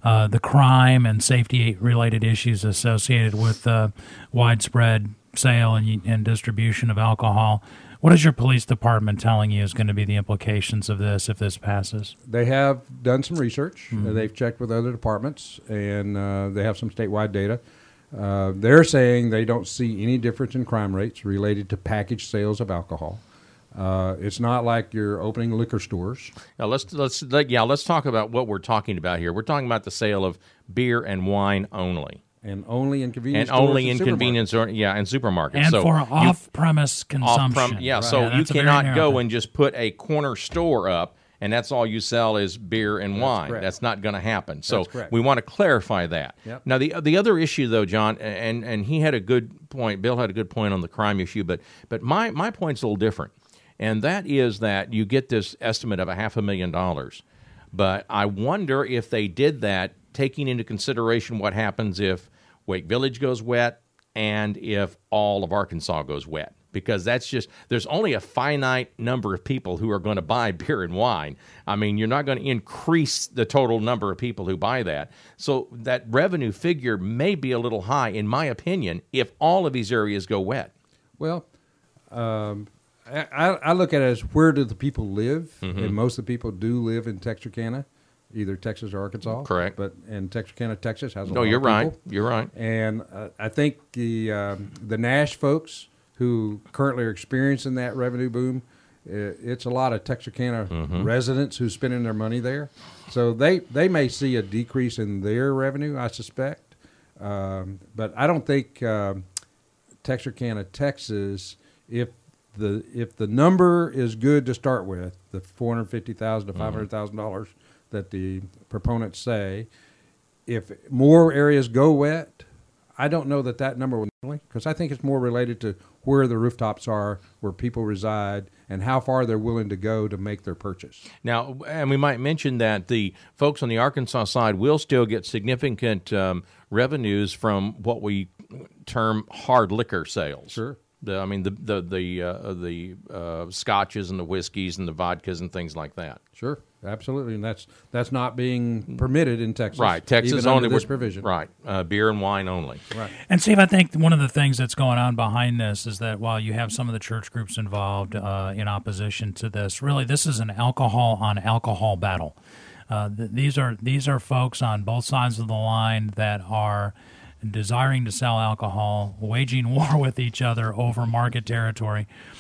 crime and safety-related issues associated with widespread sale and distribution of alcohol. What is your police department telling you is going to be the implications of this if this passes? They have done some research. They've checked with other departments, and they have some statewide data. They're saying they don't see any difference in crime rates related to packaged sales of alcohol. It's not like you're opening liquor stores. Now let's talk about what we're talking about here. We're talking about the sale of beer and wine only. And only in convenience And stores only and in convenience or and supermarkets. And so for off-premise consumption. So you that's a very cannot narrow go thing. and just put a corner store up and that's all you sell is beer and wine. correct. That's not going to happen. So That's correct. we want to clarify that. Yep. Now the other issue though, John, and he had a good point. Bill had a good point on the crime issue, but my point's a little different, and that is that you get this estimate of $500,000, but I wonder if they did that taking into consideration what happens if Wake Village goes wet and if all of Arkansas goes wet. Because there's only a finite number of people who are going to buy beer and wine. I mean, you're not going to increase the total number of people who buy that. So that revenue figure may be a little high, in my opinion, if all of these areas go wet. Well, I look at it as where do the people live, and most of the people do live in Texarkana, either Texas or Arkansas. Correct. And Texarkana, Texas has a lot No, you're of right. people. You're right. And I think the Nash folks who currently are experiencing that revenue boom, it's a lot of Texarkana residents who's spending their money there. So they may see a decrease in their revenue, I suspect. But I don't think Texarkana, Texas, if the number is good to start with, the $450,000 to $500,000 that the proponents say, if more areas go wet, I don't know that number will, because I think it's more related to where the rooftops are, where people reside, and how far they're willing to go to make their purchase. Now, and we might mention that the folks on the Arkansas side will still get significant revenues from what we term hard liquor sales. Sure. The scotches and the whiskeys and the vodkas and things like that. Sure, absolutely, and that's not being permitted in Texas. Right, Texas even only under this would- provision. Right, beer and wine only. Right. And Steve, I think one of the things that's going on behind this is that while you have some of the church groups involved in opposition to this, really this is an alcohol on alcohol battle. These are folks on both sides of the line that are desiring to sell alcohol, waging war with each other over market territory.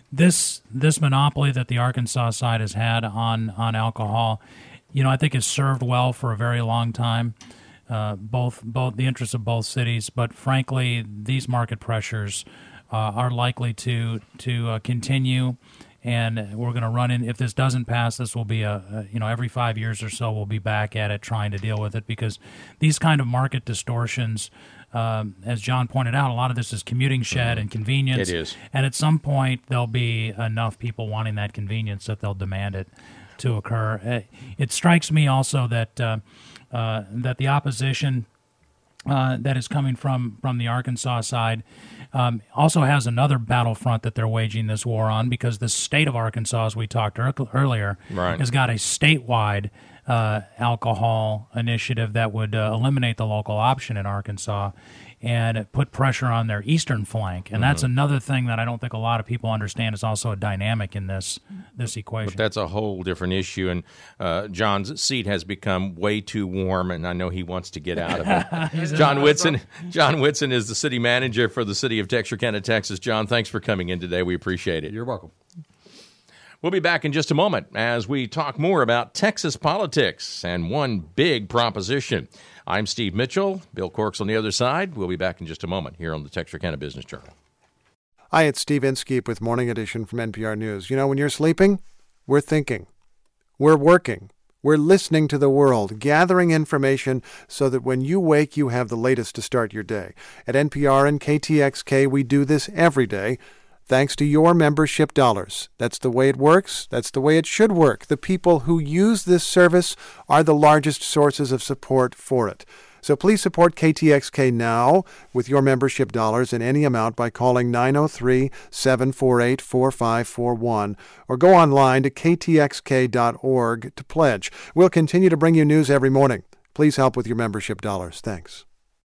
this monopoly that the Arkansas side has had on alcohol, I think has served well for a very long time. Both the interests of both cities, but frankly, these market pressures are likely to continue, and we're going to run in. If this doesn't pass, this will be every 5 years or so we'll be back at it trying to deal with it, because these kind of market distortions, as John pointed out, a lot of this is commuting shed and convenience. It is, and at some point there'll be enough people wanting that convenience that they'll demand it to occur. It strikes me also that the opposition that is coming from the Arkansas side also has another battlefront that they're waging this war on, because the state of Arkansas, as we talked earlier, has got a statewide alcohol initiative that would eliminate the local option in Arkansas and put pressure on their eastern flank. And that's another thing that I don't think a lot of people understand is also a dynamic in this equation. But that's a whole different issue. And John's seat has become way too warm, and I know he wants to get out of it. John Whitson is the city manager for the city of Texarkana, Texas. John, thanks for coming in today. We appreciate it. You're welcome. We'll be back in just a moment as we talk more about Texas politics and one big proposition. I'm Steve Mitchell. Bill Cork's on the other side. We'll be back in just a moment here on the Texarkana Business Journal. Hi, it's Steve Inskeep with Morning Edition from NPR News. When you're sleeping, we're thinking. We're working. We're listening to the world, gathering information so that when you wake, you have the latest to start your day. At NPR and KTXK, we do this every day, thanks to your membership dollars. That's the way it works. That's the way it should work. The people who use this service are the largest sources of support for it. So please support KTXK now with your membership dollars in any amount by calling 903-748-4541 or go online to ktxk.org to pledge. We'll continue to bring you news every morning. Please help with your membership dollars. Thanks.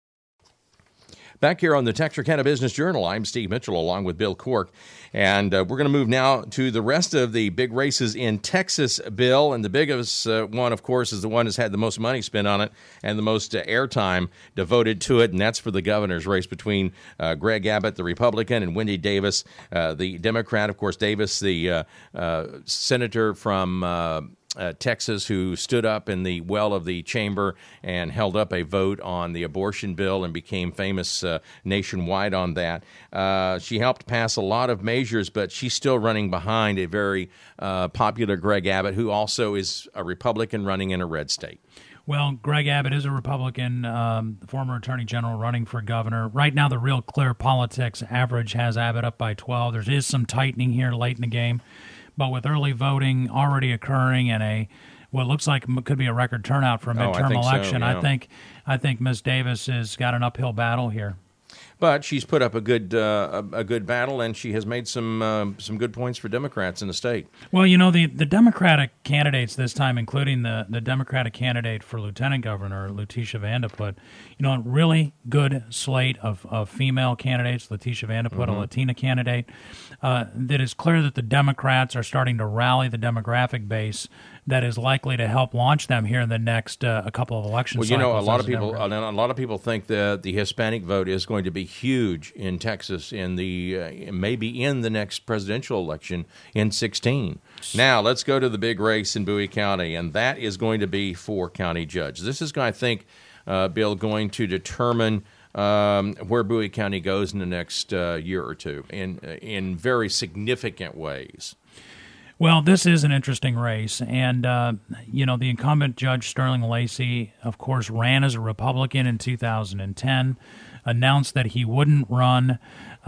Back here on the Texarkana Business Journal, I'm Steve Mitchell along with Bill Cork, and we're going to move now to the rest of the big races in Texas, Bill, and the biggest one, of course, is the one that's had the most money spent on it and the most airtime devoted to it, and that's for the governor's race between Greg Abbott, the Republican, and Wendy Davis, the Democrat. Of course, Davis, the senator from Texas, who stood up in the well of the chamber and held up a vote on the abortion bill and became famous nationwide on that. She helped pass a lot of measures, but she's still running behind a very popular Greg Abbott, who also is a Republican running in a red state. Well, Greg Abbott is a Republican, former Attorney General running for governor. Right now, the Real Clear Politics average has Abbott up by 12. There is some tightening here late in the game. But with early voting already occurring and what looks like could be a record turnout for a midterm election, so, yeah. I think Ms. Davis has got an uphill battle here. But she's put up a good battle, and she has made some good points for Democrats in the state. Well, the Democratic candidates this time, including the Democratic candidate for lieutenant governor, Letitia Vandeput, a really good slate of female candidates. Letitia Vandeput, a Latina candidate. That is clear that the Democrats are starting to rally the demographic base that is likely to help launch them here in the next a couple of election cycles. Well, a lot of people think that the Hispanic vote is going to be huge in Texas in the maybe in the next presidential election in 2016. Now, let's go to the big race in Bowie County, and that is going to be for county judge. This is, I think, Bill, going to determine where Bowie County goes in the next year or two in very significant ways. Well, this is an interesting race, and the incumbent Judge Sterling Lacey, of course, ran as a Republican in 2010, announced that he wouldn't run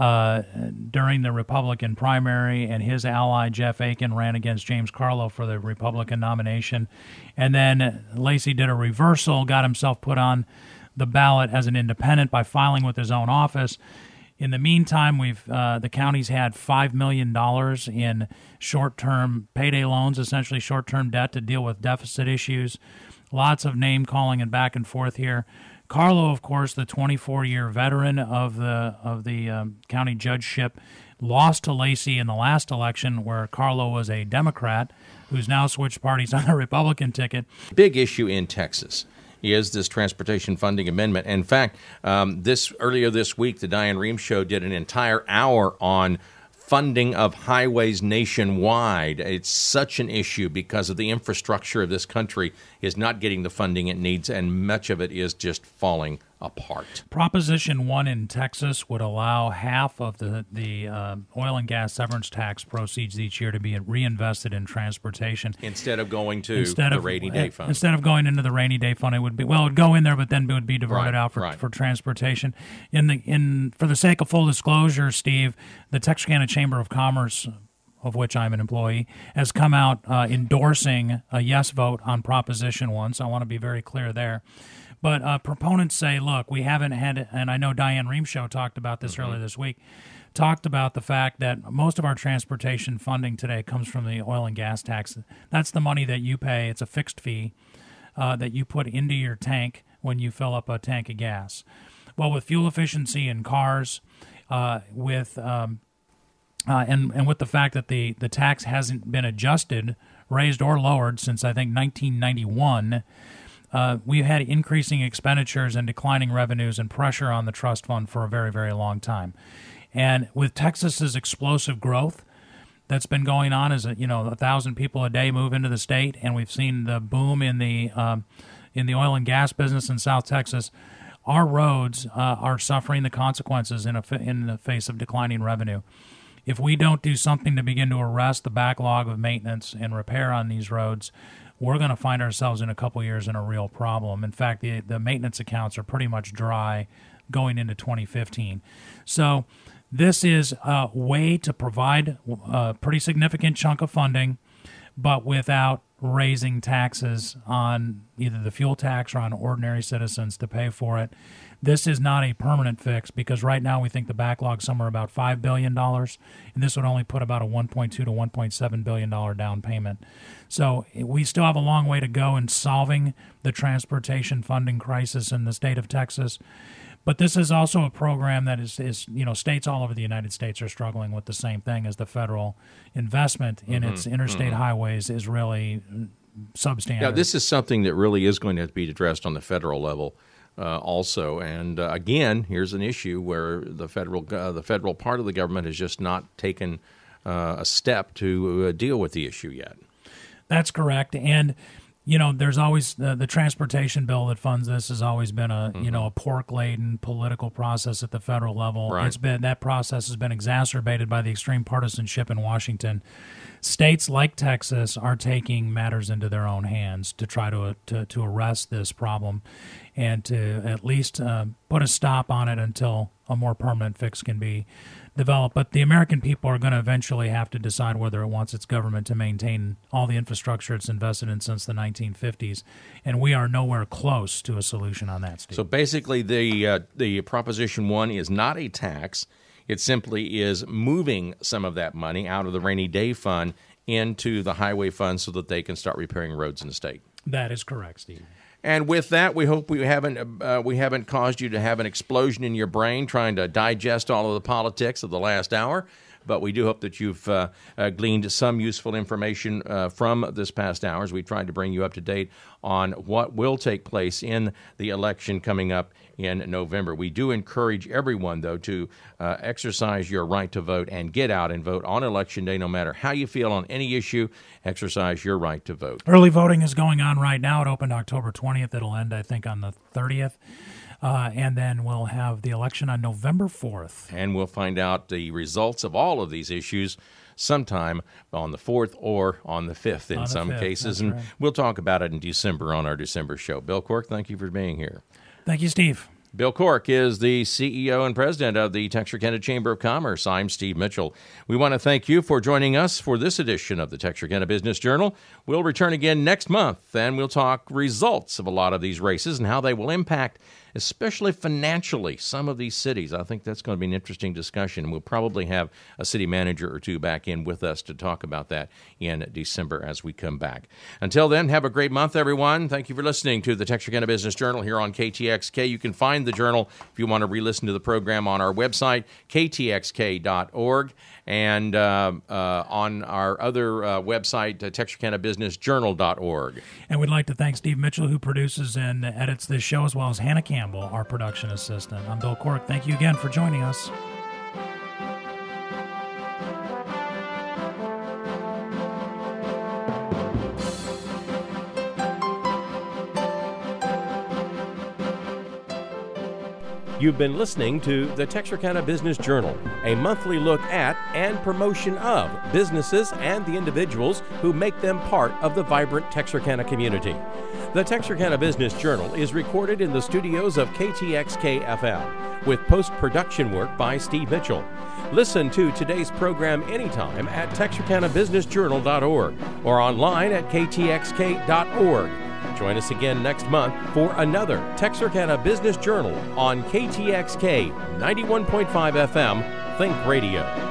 during the Republican primary, and his ally Jeff Aiken ran against James Carlo for the Republican nomination, and then Lacey did a reversal, got himself put on the ballot as an independent by filing with his own office. In the meantime, the county's had $5 million in short-term payday loans, essentially short-term debt to deal with deficit issues. Lots of name-calling and back and forth here. Carlo, of course, the 24-year veteran of the county judgeship, lost to Lacey in the last election where Carlo was a Democrat who's now switched parties on the Republican ticket. Big issue in Texas is this transportation funding amendment. In fact, earlier this week, the Diane Rehm Show did an entire hour on funding of highways nationwide. It's such an issue because of the infrastructure of this country is not getting the funding it needs, and much of it is just falling apart. Proposition 1 in Texas would allow half of the oil and gas severance tax proceeds each year to be reinvested in transportation. Instead of going to the rainy day fund. Instead of going into the rainy day fund, it would go in there, but then it would be diverted out for transportation. For the sake of full disclosure, Steve, the Texarkana Chamber of Commerce, of which I'm an employee, has come out endorsing a yes vote on Proposition 1, so I want to be very clear there. But proponents say, look, we haven't had, and I know Diane Reamshow talked about this earlier this week, talked about the fact that most of our transportation funding today comes from the oil and gas tax. That's the money that you pay. It's a fixed fee that you put into your tank when you fill up a tank of gas. Well, with fuel efficiency in cars, with the fact that the tax hasn't been adjusted, raised or lowered since I think 1991, we've had increasing expenditures and declining revenues and pressure on the trust fund for a very, very long time. And with Texas's explosive growth that's been going on, as 1,000 people a day move into the state, and we've seen the boom in the oil and gas business in South Texas, our roads are suffering the consequences in the face of declining revenue. If we don't do something to begin to arrest the backlog of maintenance and repair on these roads, we're going to find ourselves in a couple years in a real problem. In fact, the maintenance accounts are pretty much dry going into 2015. So this is a way to provide a pretty significant chunk of funding, but without raising taxes on either the fuel tax or on ordinary citizens to pay for it. This is not a permanent fix because right now we think the backlog's somewhere about $5 billion, and this would only put about a $1.2 to $1.7 billion down payment. So we still have a long way to go in solving the transportation funding crisis in the state of Texas. But this is also a program that is states all over the United States are struggling with the same thing as the federal investment in its interstate highways is really substandard. Now, this is something that really is going to have to be addressed on the federal level also. And again, here's an issue where the federal part of the government has just not taken a step to deal with the issue yet. That's correct. And there's always the transportation bill that funds this has always been a pork-laden political process at the federal level. Right. That process has been exacerbated by the extreme partisanship in Washington. States like Texas are taking matters into their own hands to try to arrest this problem and to at least put a stop on it until a more permanent fix can be developed. But the American people are going to eventually have to decide whether it wants its government to maintain all the infrastructure it's invested in since the 1950s, and we are nowhere close to a solution on that, Steve. So basically the Proposition 1 is not a tax. It simply is moving some of that money out of the rainy day fund into the highway fund so that they can start repairing roads in the state. That is correct, Steve. And with that, we hope we haven't caused you to have an explosion in your brain trying to digest all of the politics of the last hour. But we do hope that you've gleaned some useful information from this past hour as we tried to bring you up to date on what will take place in the election coming up in November. We do encourage everyone, though, to exercise your right to vote and get out and vote on Election Day, no matter how you feel on any issue. Exercise your right to vote. Early voting is going on right now. It opened October 20th. It'll end, I think, on the 30th. And then we'll have the election on November 4th. And we'll find out the results of all of these issues sometime on the 4th or on the 5th in some cases. And we'll talk about it in December on our December show. Bill Cork, thank you for being here. Thank you, Steve. Bill Cork is the CEO and president of the Texarkana Chamber of Commerce. I'm Steve Mitchell. We want to thank you for joining us for this edition of the Texarkana Business Journal. We'll return again next month, and we'll talk results of a lot of these races and how they will impact, especially financially, some of these cities. I think that's going to be an interesting discussion. We'll probably have a city manager or two back in with us to talk about that in December as we come back. Until then, have a great month, everyone. Thank you for listening to the Texarkana Business Journal here on KTXK. You can find the journal if you want to re-listen to the program on our website, ktxk.org, and on our other website, texarkanabusinessjournal.org. And we'd like to thank Steve Mitchell, who produces and edits this show, as well as Hannah Campbell, our production assistant. I'm Bill Cork. Thank you again for joining us. You've been listening to the Texarkana Business Journal, a monthly look at and promotion of businesses and the individuals who make them part of the vibrant Texarkana community. The Texarkana Business Journal is recorded in the studios of KTXK-FM with post-production work by Steve Mitchell. Listen to today's program anytime at texarkanabusinessjournal.org or online at ktxk.org. Join us again next month for another Texarkana Business Journal on KTXK 91.5 FM Think Radio.